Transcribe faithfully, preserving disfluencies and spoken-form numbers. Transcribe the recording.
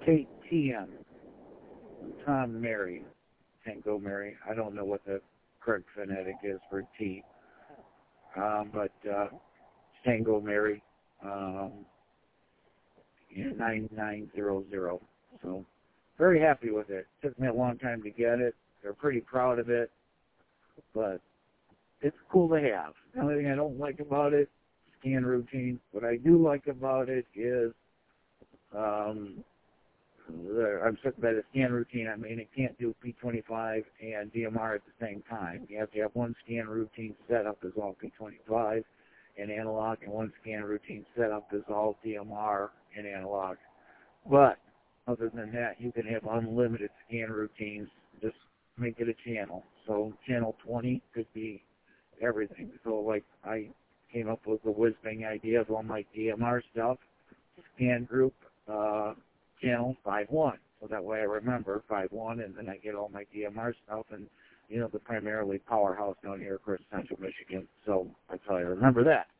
T T M, Tom Mary, Tango Mary. I don't know what the correct phonetic is for T, um, but uh, Tango Mary, um, nine nine zero zero. So very happy with it. Took me a long time to get it. They're pretty proud of it, but it's cool to have. The only thing I don't like about it, scan routine. What I do like about it is, um, the, I'm certain by the scan routine, I mean, it can't do P twenty-five and D M R at the same time. You have to have one scan routine set up as all P twenty-five and analog, and one scan routine set up as all D M R and analog. But other than that, you can have unlimited scan routines. Just make it a channel. So channel twenty could be everything. So like I came up with the whiz-bang idea of all my D M R stuff, scan group, uh, channel five one. So that way I remember five one, and then I get all my D M R stuff, and, you know, the primarily powerhouse down here, of course, Central Michigan. So that's how I remember that.